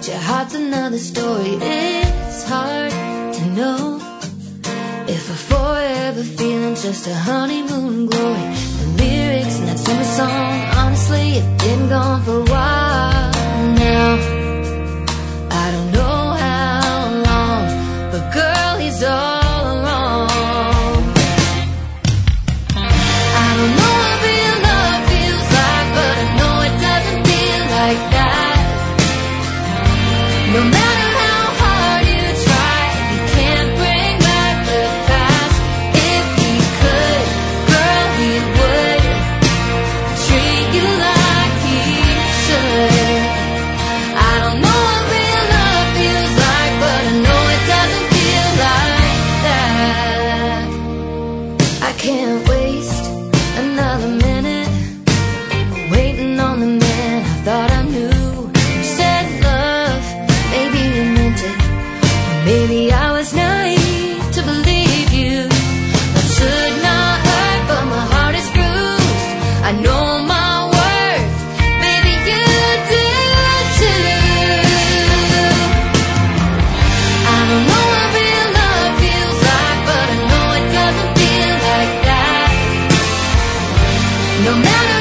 but your heart's another story. It's hard to know if a forever feeling's just a honeymoon glory. The lyrics in that summer song, honestly, have been gone for a while now. I don't know how long, but girl, he's all wrong. I don't know what real love feels like, but I know it doesn't feel like that. No matter how hard you try, you can't bring back the past. If he could, girl, he would treat you like he should. I don't know what real love feels like, but I know it doesn't feel like that. I can't waste another minute waiting on the man I thought I knew. You said love, maybe you meant it, or maybe I was naive to believe you. Love should not hurt, but my heart is bruised. I know my worth, maybe you do too. I don't know what real love feels like, but I know it doesn't feel like that. No matter